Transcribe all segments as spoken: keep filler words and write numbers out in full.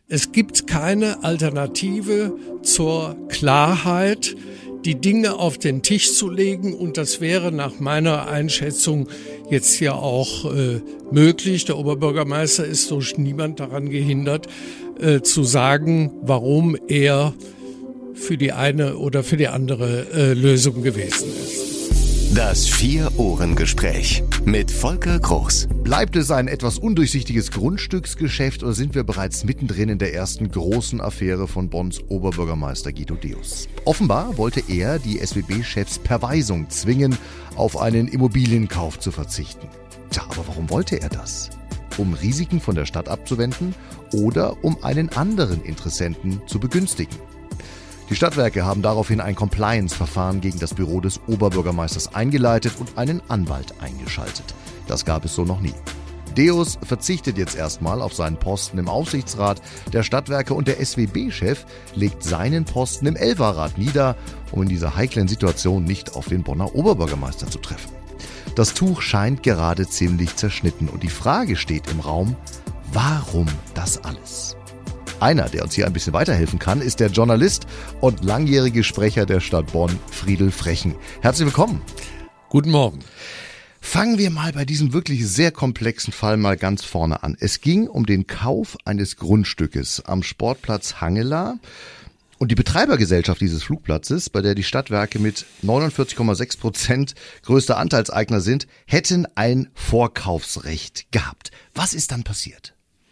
Es gibt keine Alternative zur Klarheit, die Dinge auf den Tisch zu legen, und das wäre nach meiner Einschätzung jetzt ja auch äh, möglich. Der Oberbürgermeister ist durch niemand daran gehindert, äh, zu sagen, warum er für die eine oder für die andere äh, Lösung gewesen ist. Das Vier-Ohren-Gespräch mit Volker Groß. Bleibt es ein etwas undurchsichtiges Grundstücksgeschäft oder sind wir bereits mittendrin in der ersten großen Affäre von Bonns Oberbürgermeister Guido Deus? Offenbar wollte er die S W B-Chefs per Weisung zwingen, auf einen Immobilienkauf zu verzichten. Tja, aber warum wollte er das? Um Risiken von der Stadt abzuwenden oder um einen anderen Interessenten zu begünstigen? Die Stadtwerke haben daraufhin ein Compliance-Verfahren gegen das Büro des Oberbürgermeisters eingeleitet und einen Anwalt eingeschaltet. Das gab es so noch nie. Deus verzichtet jetzt erstmal auf seinen Posten im Aufsichtsrat der Stadtwerke und der S W B-Chef legt seinen Posten im Elferrat nieder, um in dieser heiklen Situation nicht auf den Bonner Oberbürgermeister zu treffen. Das Tuch scheint gerade ziemlich zerschnitten und die Frage steht im Raum, warum das alles? Einer, der uns hier ein bisschen weiterhelfen kann, ist der Journalist und langjährige Sprecher der Stadt Bonn, Friedel Frechen. Herzlich willkommen. Guten Morgen. Fangen wir mal bei diesem wirklich sehr komplexen Fall mal ganz vorne an. Es ging um den Kauf eines Grundstückes am Sportplatz Hangela. Und die Betreibergesellschaft dieses Flugplatzes, bei der die Stadtwerke mit neunundvierzig Komma sechs Prozent größter Anteilseigner sind, hätten ein Vorkaufsrecht gehabt. Was ist dann passiert?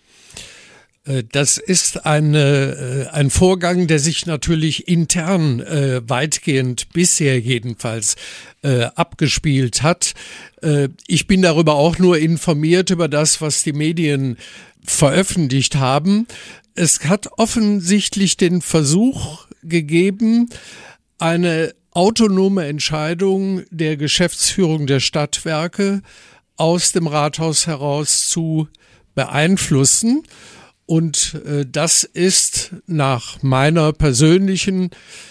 Das ist eine, ein Vorgang, der sich natürlich intern äh, weitgehend bisher jedenfalls äh, abgespielt hat. Äh, ich bin darüber auch nur informiert über das, was die Medien veröffentlicht haben. Es hat offensichtlich den Versuch gegeben, eine autonome Entscheidung der Geschäftsführung der Stadtwerke aus dem Rathaus heraus zu beeinflussen. Und äh, das ist nach meiner persönlichen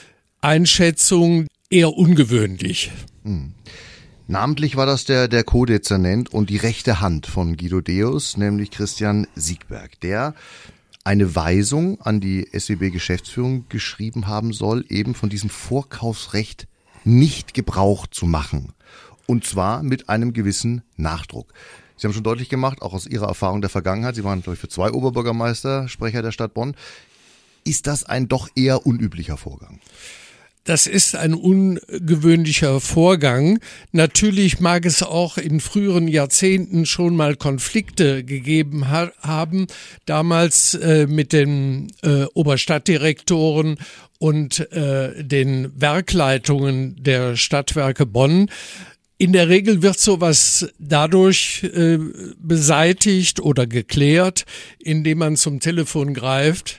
Einschätzung eher ungewöhnlich. Hm. Namentlich war das der, der Co-Dezernent und die rechte Hand von Guido Deus, nämlich Christian Siegberg, der eine Weisung an die S W B-Geschäftsführung geschrieben haben soll, eben von diesem Vorkaufsrecht nicht Gebrauch zu machen. Und zwar mit einem gewissen Nachdruck. Sie haben schon deutlich gemacht, auch aus Ihrer Erfahrung der Vergangenheit, Sie waren, glaube ich, für zwei Oberbürgermeister Sprecher der Stadt Bonn. Ist das ein doch eher unüblicher Vorgang? Das ist ein ungewöhnlicher Vorgang. Natürlich mag es auch in früheren Jahrzehnten schon mal Konflikte gegeben ha- haben, damals äh, mit den äh, Oberstadtdirektoren und äh, den Werkleitungen der Stadtwerke Bonn. In der Regel wird sowas dadurch äh, beseitigt oder geklärt, indem man zum Telefon greift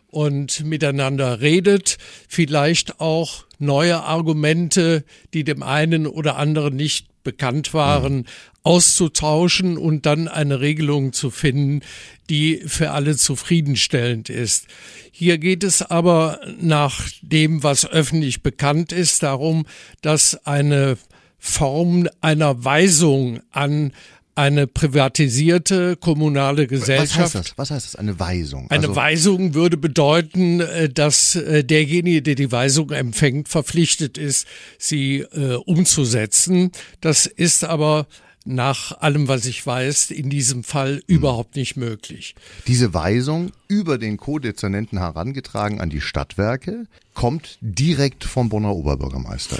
und miteinander redet, vielleicht auch neue Argumente, die dem einen oder anderen nicht bekannt waren, mhm. auszutauschen und dann eine Regelung zu finden, die für alle zufriedenstellend ist. Hier geht es aber nach dem, was öffentlich bekannt ist, darum, dass eine Form einer Weisung an eine privatisierte kommunale Gesellschaft. Was heißt das? Was heißt das, eine Weisung? Eine also Weisung würde bedeuten, dass derjenige, der die Weisung empfängt, verpflichtet ist, sie äh, umzusetzen. Das ist aber nach allem, was ich weiß, in diesem Fall hm. überhaupt nicht möglich. Diese Weisung, über den Co-Dezernenten herangetragen an die Stadtwerke, kommt direkt vom Bonner Oberbürgermeister.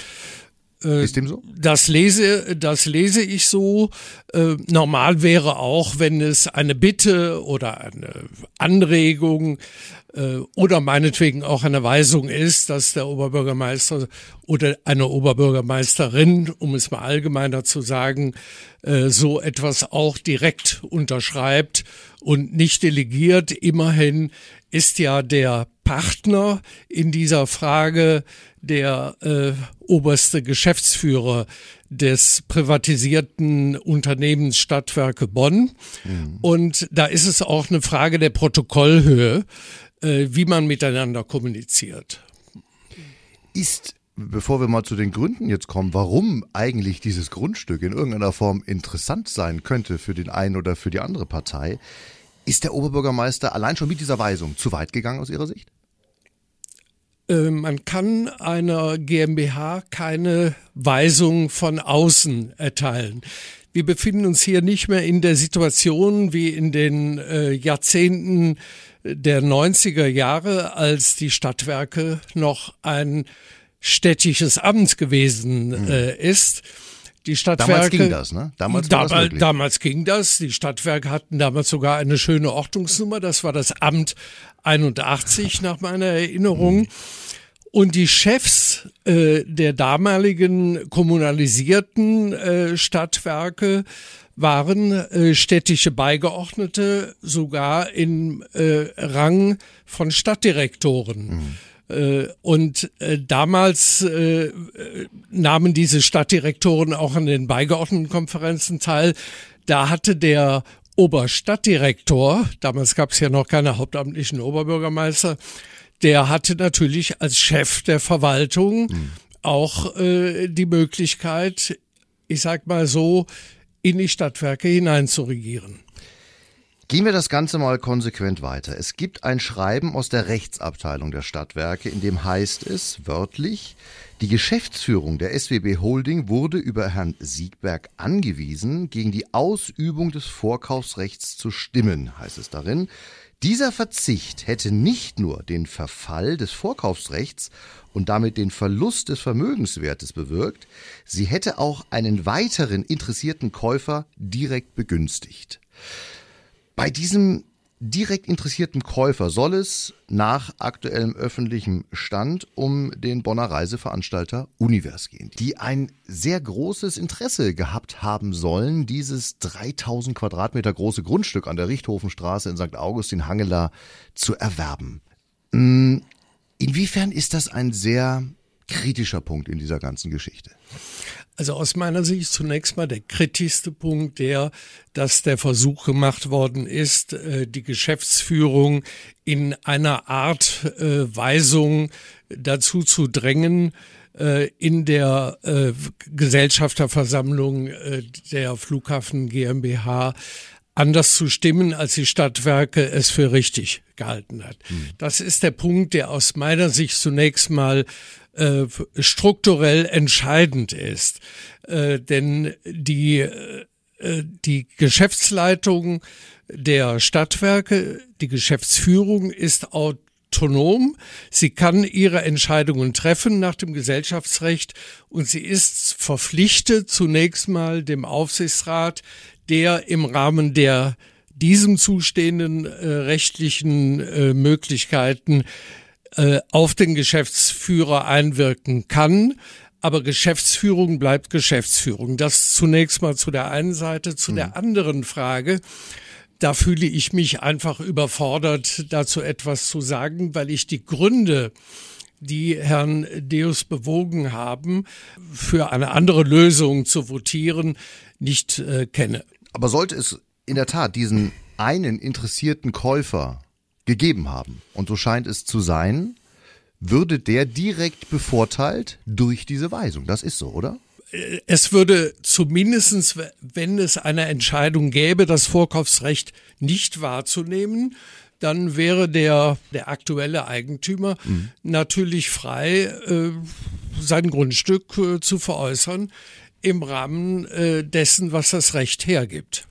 Ist dem so? Das lese, das lese ich so. Äh, normal wäre auch, wenn es eine Bitte oder eine Anregung äh, oder meinetwegen auch eine Weisung ist, dass der Oberbürgermeister oder eine Oberbürgermeisterin, um es mal allgemeiner zu sagen, äh, so etwas auch direkt unterschreibt und nicht delegiert. Immerhin ist ja der Partner in dieser Frage der äh, oberste Geschäftsführer des privatisierten Unternehmens Stadtwerke Bonn. Mhm. Und da ist es auch eine Frage der Protokollhöhe, äh, wie man miteinander kommuniziert. Ist, bevor wir mal zu den Gründen jetzt kommen, warum eigentlich dieses Grundstück in irgendeiner Form interessant sein könnte für den einen oder für die andere Partei, Ist der Oberbürgermeister allein schon mit dieser Weisung zu weit gegangen aus Ihrer Sicht? Äh, man kann einer GmbH keine Weisung von außen erteilen. Wir befinden uns hier nicht mehr in der Situation wie in den äh, Jahrzehnten der neunziger Jahre, als die Stadtwerke noch ein städtisches Amt gewesen äh, ist. Die Stadtwerke, damals ging das, ne? Damals, war damals, das möglich. damals ging das. Die Stadtwerke hatten damals sogar eine schöne Ordnungsnummer. Das war das Amt einundachtzig nach meiner Erinnerung. Und die Chefs äh, der damaligen kommunalisierten äh, Stadtwerke waren äh, städtische Beigeordnete, sogar im äh, Rang von Stadtdirektoren. Mhm. Äh, und äh, damals äh, nahmen diese Stadtdirektoren auch an den Beigeordnetenkonferenzen teil. Da hatte der Oberstadtdirektor, damals gab es ja noch keine hauptamtlichen Oberbürgermeister, der hatte natürlich als Chef der Verwaltung mhm. auch äh, die Möglichkeit, ich sag mal so, in die Stadtwerke hineinzuregieren. Gehen wir das Ganze mal konsequent weiter. Es gibt ein Schreiben aus der Rechtsabteilung der Stadtwerke, in dem heißt es wörtlich, die Geschäftsführung der S W B Holding wurde über Herrn Siegberg angewiesen, gegen die Ausübung des Vorkaufsrechts zu stimmen, heißt es darin. Dieser Verzicht hätte nicht nur den Verfall des Vorkaufsrechts und damit den Verlust des Vermögenswertes bewirkt, sie hätte auch einen weiteren interessierten Käufer direkt begünstigt. Bei diesem direkt interessierten Käufer soll es nach aktuellem öffentlichem Stand um den Bonner Reiseveranstalter Univers gehen, die ein sehr großes Interesse gehabt haben sollen, dieses dreitausend Quadratmeter große Grundstück an der Richthofenstraße in Sankt Augustin-Hangela zu erwerben. Inwiefern ist das ein sehr kritischer Punkt in dieser ganzen Geschichte? Also aus meiner Sicht zunächst mal der kritischste Punkt der, dass der Versuch gemacht worden ist, die Geschäftsführung in einer Art äh, Weisung dazu zu drängen, äh, in der äh, Gesellschafterversammlung äh, der Flughafen GmbH anders zu stimmen, als die Stadtwerke es für richtig gehalten hat. Hm. Das ist der Punkt, der aus meiner Sicht zunächst mal äh, strukturell entscheidend ist. Äh, denn die, äh, die Geschäftsleitung der Stadtwerke, die Geschäftsführung ist autonom. Sie kann ihre Entscheidungen treffen nach dem Gesellschaftsrecht und sie ist verpflichtet, zunächst mal dem Aufsichtsrat, der im Rahmen der diesem zustehenden äh, rechtlichen äh, Möglichkeiten äh, auf den Geschäftsführer einwirken kann. Aber Geschäftsführung bleibt Geschäftsführung. Das zunächst mal zu der einen Seite. Zu mhm. der anderen Frage, da fühle ich mich einfach überfordert, dazu etwas zu sagen, weil ich die Gründe, die Herrn Deus bewogen haben, für eine andere Lösung zu votieren, nicht äh, kenne. Aber sollte es in der Tat diesen einen interessierten Käufer gegeben haben, und so scheint es zu sein, würde der direkt bevorteilt durch diese Weisung. Das ist so, oder? Es würde zumindestens, wenn es eine Entscheidung gäbe, das Vorkaufsrecht nicht wahrzunehmen, dann wäre der, der aktuelle Eigentümer mhm. natürlich frei, äh, sein Grundstück äh, zu veräußern im Rahmen äh, dessen, was das Recht hergibt.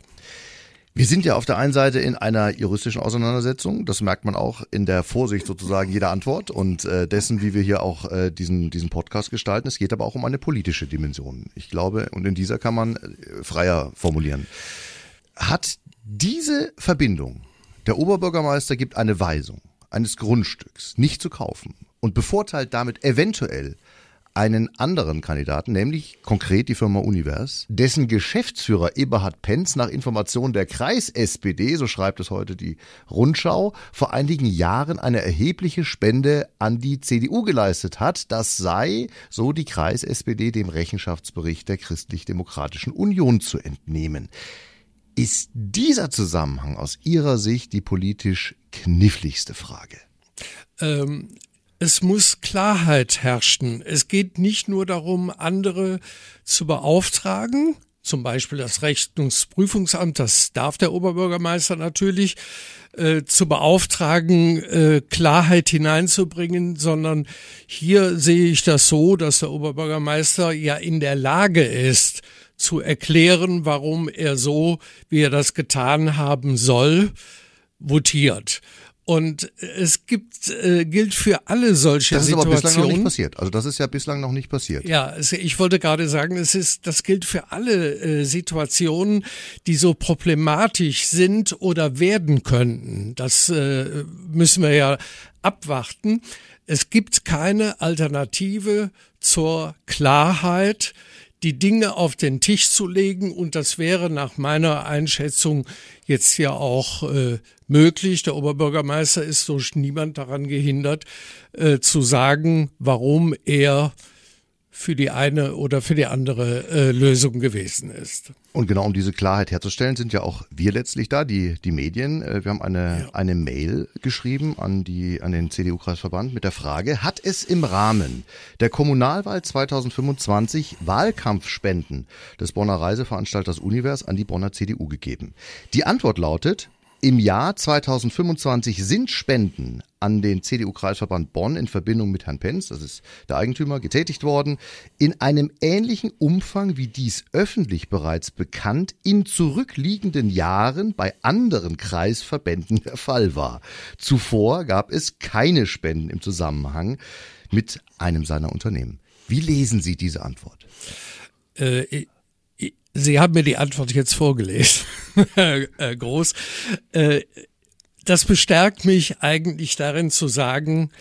Wir sind ja auf der einen Seite in einer juristischen Auseinandersetzung, das merkt man auch in der Vorsicht sozusagen jeder Antwort und äh, dessen, wie wir hier auch äh, diesen diesen Podcast gestalten. Es geht aber auch um eine politische Dimension. Ich glaube, und in dieser kann man äh, freier formulieren. Hat diese Verbindung, der Oberbürgermeister gibt eine Weisung eines Grundstücks nicht zu kaufen und bevorteilt damit eventuell einen anderen Kandidaten, nämlich konkret die Firma Univers, dessen Geschäftsführer Eberhard Penz nach Informationen der Kreis-S P D, so schreibt es heute die Rundschau, vor einigen Jahren eine erhebliche Spende an die C D U geleistet hat. Das sei, so die Kreis-S P D, dem Rechenschaftsbericht der Christlich-Demokratischen Union zu entnehmen. Ist dieser Zusammenhang aus Ihrer Sicht die politisch kniffligste Frage? Ähm Es muss Klarheit herrschen. Es geht nicht nur darum, andere zu beauftragen, zum Beispiel das Rechnungsprüfungsamt, das darf der Oberbürgermeister natürlich, äh, zu beauftragen, äh, Klarheit hineinzubringen, sondern hier sehe ich das so, dass der Oberbürgermeister ja in der Lage ist, zu erklären, warum er so, wie er das getan haben soll, votiert. Und es gibt, äh, gilt für alle solche Situationen. Das ist aber bislang noch nicht passiert. Also das ist ja bislang noch nicht passiert. Ja, es, ich wollte gerade sagen, es ist, das gilt für alle äh, Situationen, die so problematisch sind oder werden könnten. Das äh, müssen wir ja abwarten. Es gibt keine Alternative zur Klarheit, die Dinge auf den Tisch zu legen, und das wäre nach meiner Einschätzung jetzt ja auch äh, möglich. Der Oberbürgermeister ist durch niemand daran gehindert, äh, zu sagen, warum er für die eine oder für die andere äh, Lösung gewesen ist. Und genau um diese Klarheit herzustellen, sind ja auch wir letztlich da, die die Medien. Wir haben eine ja. eine Mail geschrieben an die an den C D U-Kreisverband mit der Frage: Hat es im Rahmen der Kommunalwahl zweitausendfünfundzwanzig Wahlkampfspenden des Bonner Reiseveranstalters Univers an die Bonner C D U gegeben? Die Antwort lautet: Im Jahr zweitausendfünfundzwanzig sind Spenden an den C D U-Kreisverband Bonn in Verbindung mit Herrn Penz, das ist der Eigentümer, getätigt worden, in einem ähnlichen Umfang, wie dies öffentlich bereits bekannt in zurückliegenden Jahren bei anderen Kreisverbänden der Fall war. Zuvor gab es keine Spenden im Zusammenhang mit einem seiner Unternehmen. Wie lesen Sie diese Antwort? Äh, Sie haben mir die Antwort jetzt vorgelesen, Herr Groß. Äh, das bestärkt mich eigentlich darin zu sagen,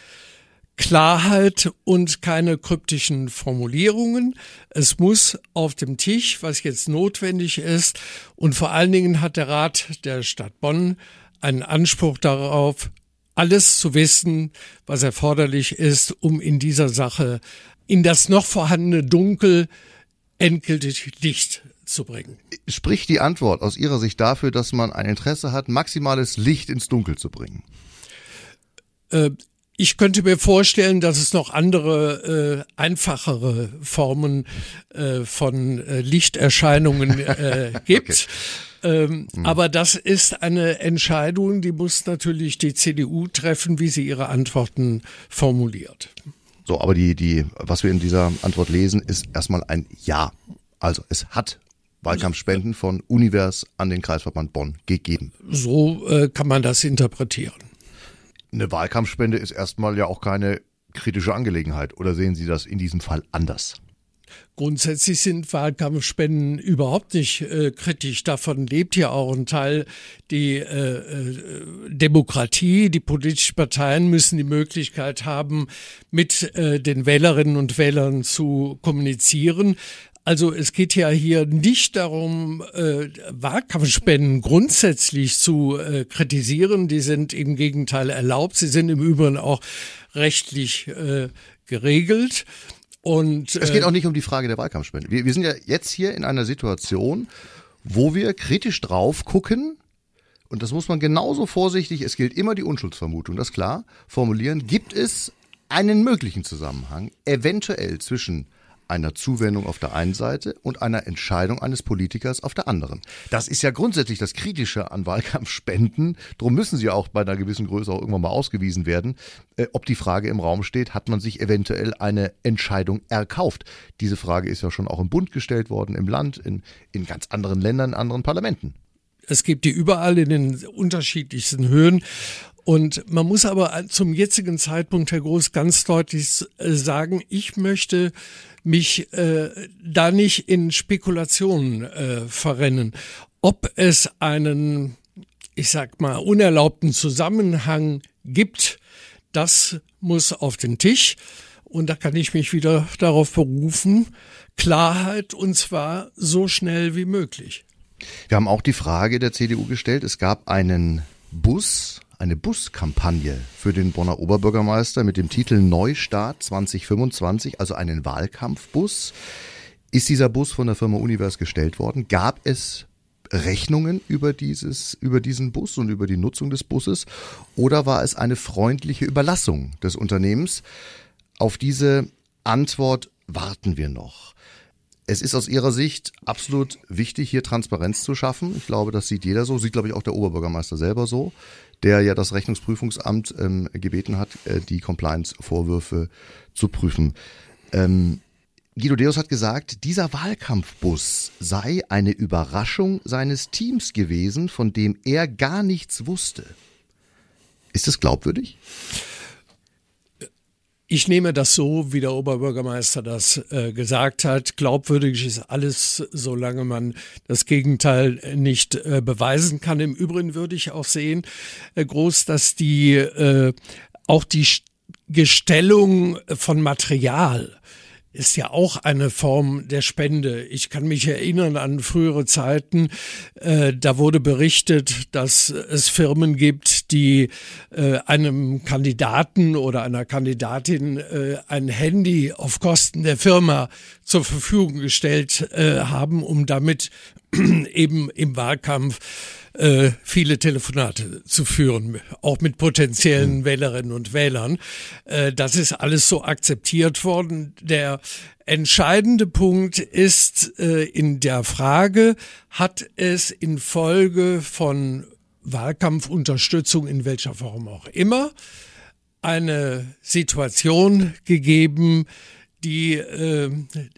Klarheit und keine kryptischen Formulierungen. Es muss auf dem Tisch, was jetzt notwendig ist. Und vor allen Dingen hat der Rat der Stadt Bonn einen Anspruch darauf, alles zu wissen, was erforderlich ist, um in dieser Sache in das noch vorhandene Dunkel endgültig Licht zu bringen. Spricht die Antwort aus Ihrer Sicht dafür, dass man ein Interesse hat, maximales Licht ins Dunkel zu bringen? Äh, ich könnte mir vorstellen, dass es noch andere, äh, einfachere Formen äh, von äh, Lichterscheinungen äh, gibt. Okay. Ähm, mhm. Aber das ist eine Entscheidung, die muss natürlich die C D U treffen, wie sie ihre Antworten formuliert. So, aber die, die, was wir in dieser Antwort lesen, ist erstmal ein Ja. Also es hat Wahlkampfspenden von Univers an den Kreisverband Bonn gegeben. So äh, kann man das interpretieren. Eine Wahlkampfspende ist erstmal ja auch keine kritische Angelegenheit. Oder sehen Sie das in diesem Fall anders? Grundsätzlich sind Wahlkampfspenden überhaupt nicht äh, kritisch. Davon lebt ja auch ein Teil die äh, äh, Demokratie. Die politischen Parteien müssen die Möglichkeit haben, mit äh, den Wählerinnen und Wählern zu kommunizieren. Also es geht ja hier nicht darum, äh, Wahlkampfspenden grundsätzlich zu äh, kritisieren. Die sind im Gegenteil erlaubt. Sie sind im Übrigen auch rechtlich äh, geregelt. Und, es geht auch nicht um die Frage der Wahlkampfspende. Wir, wir sind ja jetzt hier in einer Situation, wo wir kritisch drauf gucken, und das muss man genauso vorsichtig, es gilt immer die Unschuldsvermutung, das klar, formulieren, gibt es einen möglichen Zusammenhang, eventuell zwischen einer Zuwendung auf der einen Seite und einer Entscheidung eines Politikers auf der anderen. Das ist ja grundsätzlich das Kritische an Wahlkampfspenden. Drum müssen sie auch bei einer gewissen Größe auch irgendwann mal ausgewiesen werden. Äh, ob die Frage im Raum steht, hat man sich eventuell eine Entscheidung erkauft? Diese Frage ist ja schon auch im Bund gestellt worden, im Land, in, in ganz anderen Ländern, in anderen Parlamenten. Es gibt die überall in den unterschiedlichsten Höhen. Und man muss aber zum jetzigen Zeitpunkt, Herr Groß, ganz deutlich sagen, ich möchte mich äh, da nicht in Spekulationen äh, verrennen. Ob es einen, ich sag mal, unerlaubten Zusammenhang gibt, das muss auf den Tisch. Und da kann ich mich wieder darauf berufen, Klarheit, und zwar so schnell wie möglich. Wir haben auch die Frage der C D U gestellt, es gab einen Bus, eine Buskampagne für den Bonner Oberbürgermeister mit dem Titel Neustart zwanzig fünfundzwanzig, also einen Wahlkampfbus. Ist dieser Bus von der Firma Univers gestellt worden? Gab es Rechnungen über dieses, über diesen Bus und über die Nutzung des Busses? Oder war es eine freundliche Überlassung des Unternehmens? Auf diese Antwort warten wir noch. Es ist aus Ihrer Sicht absolut wichtig, hier Transparenz zu schaffen. Ich glaube, das sieht jeder so, sieht, glaube ich, auch der Oberbürgermeister selber so, der ja das Rechnungsprüfungsamt ähm, gebeten hat, äh, die Compliance-Vorwürfe zu prüfen. Ähm, Guido Deus hat gesagt, dieser Wahlkampfbus sei eine Überraschung seines Teams gewesen, von dem er gar nichts wusste. Ist das glaubwürdig? Ich nehme das so, wie der Oberbürgermeister das äh, gesagt hat. Glaubwürdig ist alles, solange man das Gegenteil nicht äh, beweisen kann. Im Übrigen würde ich auch sehen, äh, groß, dass die äh, auch die Gestellung von Material ist ja auch eine Form der Spende. Ich kann mich erinnern an frühere Zeiten, äh, da wurde berichtet, dass es Firmen gibt, die äh, einem Kandidaten oder einer Kandidatin äh, ein Handy auf Kosten der Firma zur Verfügung gestellt äh, haben, um damit eben im Wahlkampf äh, viele Telefonate zu führen, auch mit potenziellen Wählerinnen und Wählern. Äh, das ist alles so akzeptiert worden. Der entscheidende Punkt ist äh, in der Frage, hat es infolge von Wahlkampfunterstützung in welcher Form auch immer eine Situation gegeben, die äh,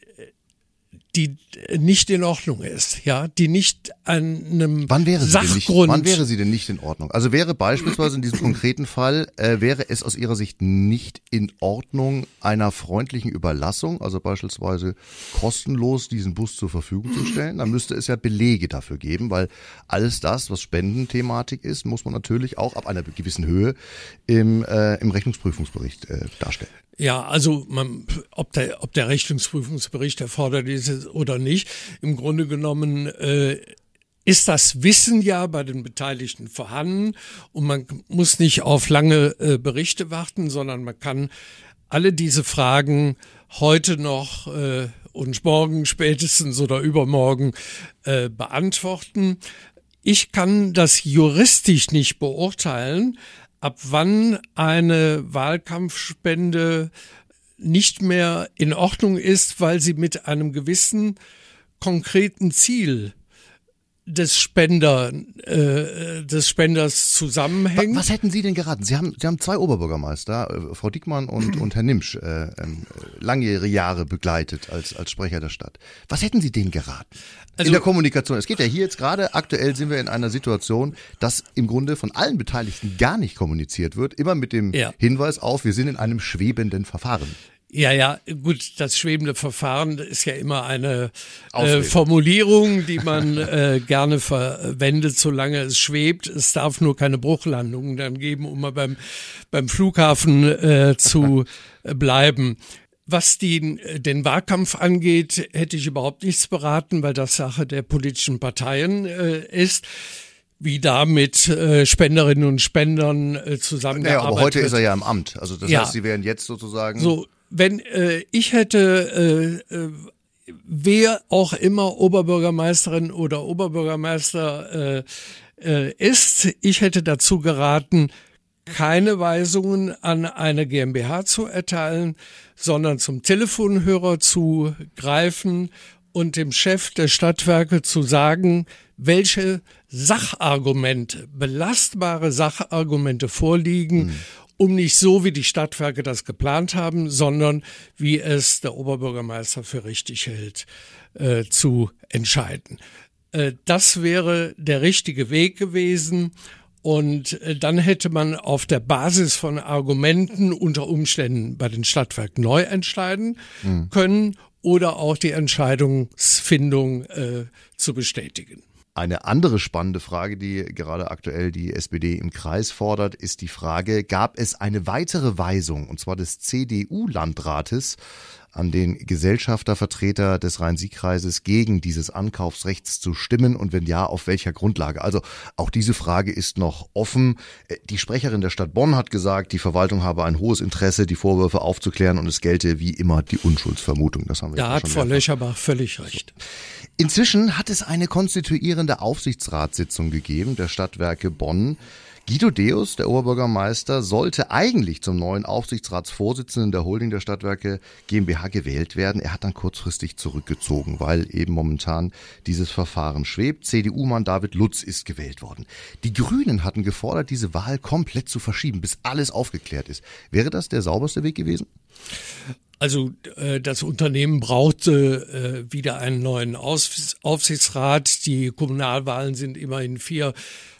die nicht in Ordnung ist, ja, die nicht an einem wann wäre sie Sachgrund... Denn nicht, wann wäre sie denn nicht in Ordnung? Also wäre beispielsweise in diesem konkreten Fall, äh, wäre es aus Ihrer Sicht nicht in Ordnung, einer freundlichen Überlassung, also beispielsweise kostenlos diesen Bus zur Verfügung zu stellen? Dann müsste es ja Belege dafür geben, weil alles das, was Spendenthematik ist, muss man natürlich auch ab einer gewissen Höhe im, äh, im Rechnungsprüfungsbericht äh, darstellen. Ja, also man, ob der, ob der Rechnungsprüfungsbericht erforderlich ist oder nicht, im Grunde genommen äh, ist das Wissen ja bei den Beteiligten vorhanden und man muss nicht auf lange äh, Berichte warten, sondern man kann alle diese Fragen heute noch äh, und morgen spätestens oder übermorgen äh, beantworten. Ich kann das juristisch nicht beurteilen, ab wann eine Wahlkampfspende nicht mehr in Ordnung ist, weil sie mit einem gewissen konkreten Ziel des Spender, äh, des Spenders zusammenhängt. Was hätten Sie denn geraten? Sie haben, Sie haben zwei Oberbürgermeister, äh, Frau Diekmann und, und Herr Nimsch, äh, äh, langjährige Jahre begleitet als, als Sprecher der Stadt. Was hätten Sie denen geraten? Also, in der Kommunikation. Es geht ja hier jetzt gerade, aktuell sind wir in einer Situation, dass im Grunde von allen Beteiligten gar nicht kommuniziert wird, immer mit dem ja. Hinweis auf, wir sind in einem schwebenden Verfahren. Ja, ja, gut, das schwebende Verfahren ist ja immer eine äh, Formulierung, die man äh, gerne verwendet, solange es schwebt. Es darf nur keine Bruchlandungen dann geben, um mal beim, beim Flughafen äh, zu bleiben. Was die, den Wahlkampf angeht, hätte ich überhaupt nichts beraten, weil das Sache der politischen Parteien äh, ist. Wie da mit äh, Spenderinnen und Spendern äh, zusammengearbeitet wird. Ja, aber heute wird. ist er ja im Amt. Also das ja. heißt, Sie wären jetzt sozusagen... So, wenn äh, ich hätte, äh, äh, wer auch immer Oberbürgermeisterin oder Oberbürgermeister äh, äh, ist, ich hätte dazu geraten, keine Weisungen an eine GmbH zu erteilen, sondern zum Telefonhörer zu greifen und dem Chef der Stadtwerke zu sagen, welche Sachargumente, belastbare Sachargumente vorliegen, hm. um nicht so, wie die Stadtwerke das geplant haben, sondern wie es der Oberbürgermeister für richtig hält, äh, zu entscheiden. Äh, das wäre der richtige Weg gewesen. Und äh, dann hätte man auf der Basis von Argumenten unter Umständen bei den Stadtwerken neu entscheiden mhm. können oder auch die Entscheidungsfindung äh, zu bestätigen. Eine andere spannende Frage, die gerade aktuell die S P D im Kreis fordert, ist die Frage, gab es eine weitere Weisung, und zwar des C D U-Landrates, an den Gesellschaftervertreter des Rhein-Sieg-Kreises gegen dieses Ankaufsrechts zu stimmen und wenn ja, auf welcher Grundlage? Also auch diese Frage ist noch offen. Die Sprecherin der Stadt Bonn hat gesagt, die Verwaltung habe ein hohes Interesse, die Vorwürfe aufzuklären und es gelte wie immer die Unschuldsvermutung. Das haben wir da hat Frau Löcherbach völlig recht. Inzwischen hat es eine konstituierende Aufsichtsratssitzung gegeben der Stadtwerke Bonn. Guido Deus, der Oberbürgermeister, sollte eigentlich zum neuen Aufsichtsratsvorsitzenden der Holding der Stadtwerke GmbH gewählt werden. Er hat dann kurzfristig zurückgezogen, weil eben momentan dieses Verfahren schwebt. C D U-Mann David Lutz ist gewählt worden. Die Grünen hatten gefordert, diese Wahl komplett zu verschieben, bis alles aufgeklärt ist. Wäre das der sauberste Weg gewesen? Also äh, das Unternehmen brauchte äh, wieder einen neuen Aus- Aufsichtsrat. Die Kommunalwahlen sind immerhin vier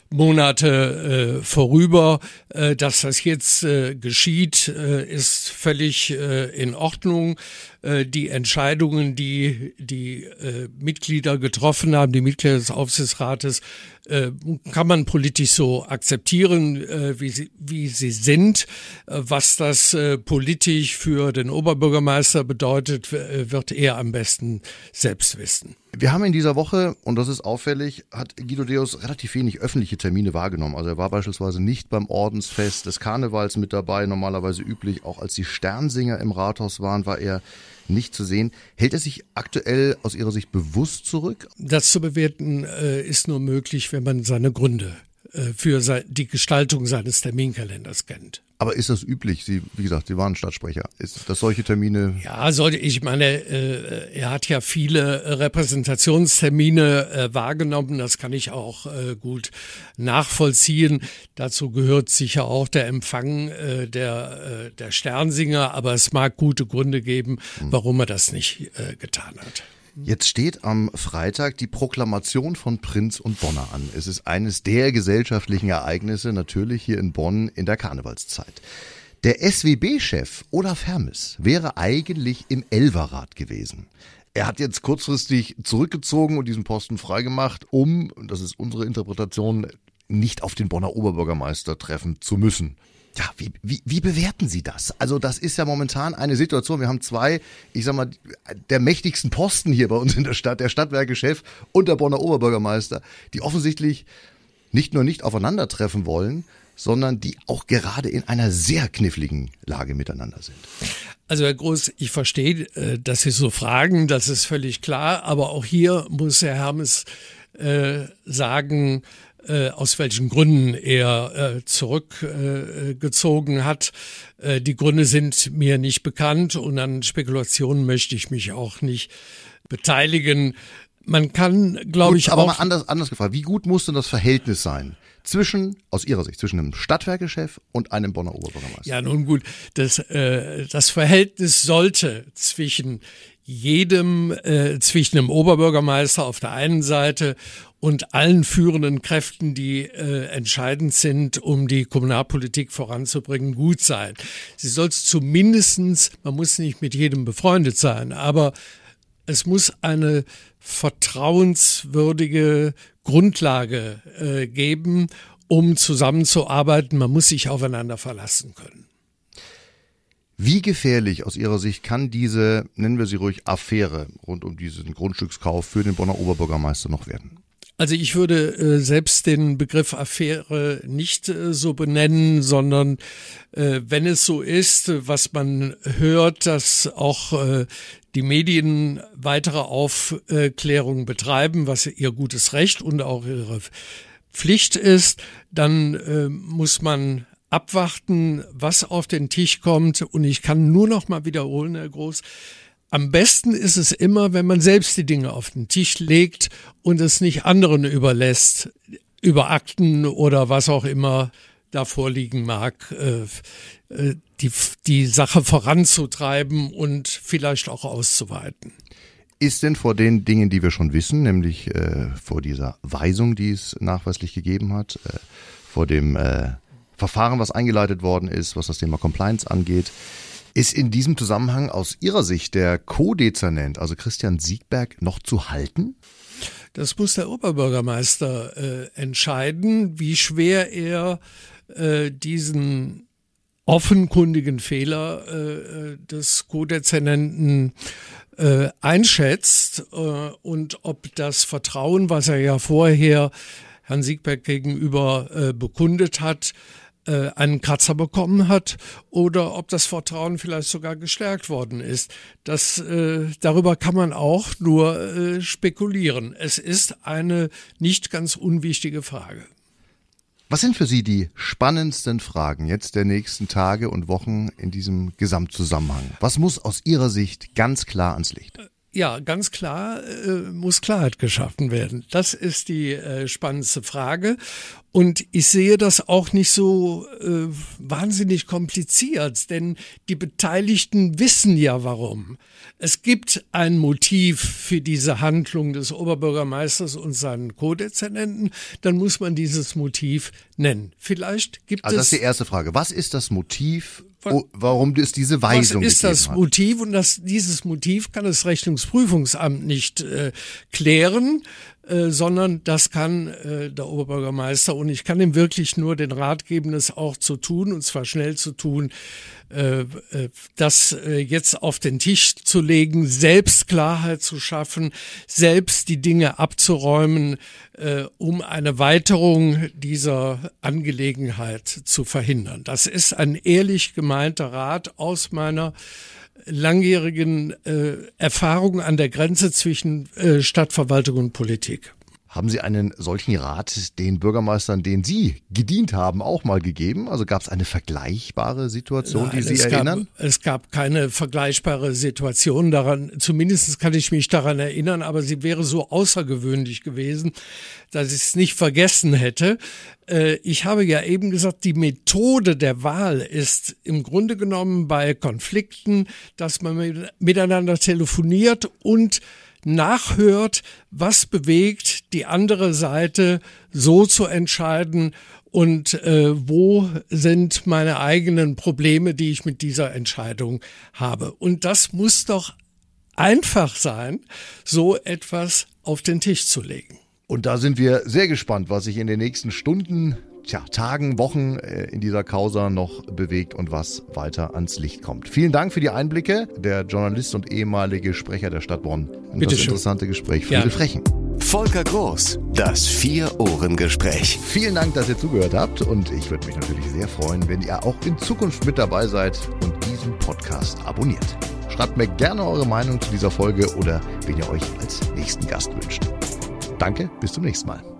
Monate äh, vorüber. Äh, dass das jetzt äh, geschieht, äh, ist völlig äh, in Ordnung. Äh, die Entscheidungen, die die äh, Mitglieder getroffen haben, die Mitglieder des Aufsichtsrates, äh, kann man politisch so akzeptieren, äh, wie sie wie sie sind. Äh, was das äh, politisch für den Oberbürgermeister bedeutet, äh, wird er am besten selbst wissen. Wir haben in dieser Woche, und das ist auffällig, hat Guido Deus relativ wenig öffentliche Termine wahrgenommen. Also er war beispielsweise nicht beim Ordensfest des Karnevals mit dabei, normalerweise üblich. Auch als die Sternsinger im Rathaus waren, war er nicht zu sehen. Hält er sich aktuell aus Ihrer Sicht bewusst zurück? Das zu bewerten äh, ist nur möglich, wenn man seine Gründe äh, für se- die Gestaltung seines Terminkalenders kennt. Aber ist das üblich? Sie, wie gesagt, Sie waren Stadtsprecher. Ist das solche Termine? Ja, sollte ich meine, äh, er hat ja viele Repräsentationstermine äh, wahrgenommen. Das kann ich auch äh, gut nachvollziehen. Dazu gehört sicher auch der Empfang äh, der äh, der Sternsinger. Aber es mag gute Gründe geben, warum er das nicht äh, getan hat. Jetzt steht am Freitag die Proklamation von Prinz und Bonner an. Es ist eines der gesellschaftlichen Ereignisse, natürlich hier in Bonn in der Karnevalszeit. Der S W B-Chef Olaf Hermes wäre eigentlich im Elverrat gewesen. Er hat jetzt kurzfristig zurückgezogen und diesen Posten freigemacht, um, das ist unsere Interpretation, nicht auf den Bonner Oberbürgermeister treffen zu müssen. Ja, wie, wie, wie bewerten Sie das? Also das ist ja momentan eine Situation, wir haben zwei, ich sag mal, der mächtigsten Posten hier bei uns in der Stadt, der Stadtwerkechef und der Bonner Oberbürgermeister, die offensichtlich nicht nur nicht aufeinandertreffen wollen, sondern die auch gerade in einer sehr kniffligen Lage miteinander sind. Also Herr Groß, ich verstehe, dass Sie so fragen, das ist völlig klar, aber auch hier muss Herr Hermes äh, sagen, Äh, aus welchen Gründen er äh, zurückgezogen äh, hat. Äh, die Gründe sind mir nicht bekannt und an Spekulationen möchte ich mich auch nicht beteiligen. Man kann, glaube ich, aber auch... mal anders, anders gefragt, wie gut muss denn das Verhältnis sein zwischen, aus Ihrer Sicht, zwischen einem Stadtwerkechef und einem Bonner Oberbürgermeister? Ja, nun gut, das, äh, das Verhältnis sollte zwischen jedem, äh, zwischen dem Oberbürgermeister auf der einen Seite und allen führenden Kräften, die äh, entscheidend sind, um die Kommunalpolitik voranzubringen, gut sein. Sie soll es zumindestens, man muss nicht mit jedem befreundet sein, aber es muss eine vertrauenswürdige Grundlage äh, geben, um zusammenzuarbeiten. Man muss sich aufeinander verlassen können. Wie gefährlich aus Ihrer Sicht kann diese, nennen wir sie ruhig, Affäre rund um diesen Grundstückskauf für den Bonner Oberbürgermeister noch werden? Also ich würde äh, selbst den Begriff Affäre nicht äh, so benennen, sondern äh, wenn es so ist, was man hört, dass auch äh, die Medien weitere Aufklärung betreiben, was ihr gutes Recht und auch ihre Pflicht ist, dann äh, muss man abwarten, was auf den Tisch kommt. Und ich kann nur noch mal wiederholen, Herr Groß, am besten ist es immer, wenn man selbst die Dinge auf den Tisch legt und es nicht anderen überlässt, über Akten oder was auch immer da vorliegen mag, äh, die, die Sache voranzutreiben und vielleicht auch auszuweiten. Ist denn vor den Dingen, die wir schon wissen, nämlich äh, vor dieser Weisung, die es nachweislich gegeben hat, äh, vor dem äh, Verfahren, was eingeleitet worden ist, was das Thema Compliance angeht, ist in diesem Zusammenhang aus Ihrer Sicht der Co-Dezernent, also Christian Siegberg, noch zu halten? Das muss der Oberbürgermeister äh, entscheiden, wie schwer er äh, diesen offenkundigen Fehler äh, des Co-Dezernenten äh, einschätzt äh, und ob das Vertrauen, was er ja vorher Herrn Siegberg gegenüber äh, bekundet hat, einen Kratzer bekommen hat oder ob das Vertrauen vielleicht sogar gestärkt worden ist. Das, äh, darüber kann man auch nur äh, spekulieren. Es ist eine nicht ganz unwichtige Frage. Was sind für Sie die spannendsten Fragen jetzt der nächsten Tage und Wochen in diesem Gesamtzusammenhang? Was muss aus Ihrer Sicht ganz klar ans Licht? Ja, ganz klar äh, muss Klarheit geschaffen werden. Das ist die äh, spannendste Frage. Und ich sehe das auch nicht so äh, wahnsinnig kompliziert, denn die Beteiligten wissen ja warum. Es gibt ein Motiv für diese Handlung des Oberbürgermeisters und seinen Co-Dezernenten, dann muss man dieses Motiv nennen. Vielleicht gibt also es... Also das ist die erste Frage. Was ist das Motiv, warum es diese Weisung Was ist das hat? Motiv? Und das, dieses Motiv kann das Rechnungsprüfungsamt nicht äh, klären, äh, sondern das kann äh, der Oberbürgermeister. Und ich kann ihm wirklich nur den Rat geben, das auch zu tun, und zwar schnell zu tun, äh, äh, das äh, jetzt auf den Tisch zu legen, selbst Klarheit zu schaffen, selbst die Dinge abzuräumen, äh, um eine Weiterung dieser Angelegenheit zu verhindern. Das ist ein ehrlich gemeinter Rat aus meiner langjährigen äh, Erfahrung an der Grenze zwischen äh, Stadtverwaltung und Politik. Haben Sie einen solchen Rat den Bürgermeistern, denen Sie gedient haben, auch mal gegeben? Also gab es eine vergleichbare Situation, Nein, die Sie es erinnern? Gab, es gab keine vergleichbare Situation daran. Zumindest kann ich mich daran erinnern, aber sie wäre so außergewöhnlich gewesen, dass ich es nicht vergessen hätte. Ich habe ja eben gesagt, die Methode der Wahl ist im Grunde genommen bei Konflikten, dass man miteinander telefoniert und nachhört, was bewegt die andere Seite so zu entscheiden und äh, wo sind meine eigenen Probleme, die ich mit dieser Entscheidung habe. Und das muss doch einfach sein, so etwas auf den Tisch zu legen. Und da sind wir sehr gespannt, was sich in den nächsten Stunden, tja, Tagen, Wochen äh, in dieser Causa noch bewegt und was weiter ans Licht kommt. Vielen Dank für die Einblicke, der Journalist und ehemalige Sprecher der Stadt Bonn. Und Bitte das schön. interessante Gespräch. Friedel Ja. Frechen. Volker Groß, das Vier-Ohren-Gespräch. Vielen Dank, dass ihr zugehört habt, und ich würde mich natürlich sehr freuen, wenn ihr auch in Zukunft mit dabei seid und diesen Podcast abonniert. Schreibt mir gerne eure Meinung zu dieser Folge oder wen ihr euch als nächsten Gast wünscht. Danke, bis zum nächsten Mal.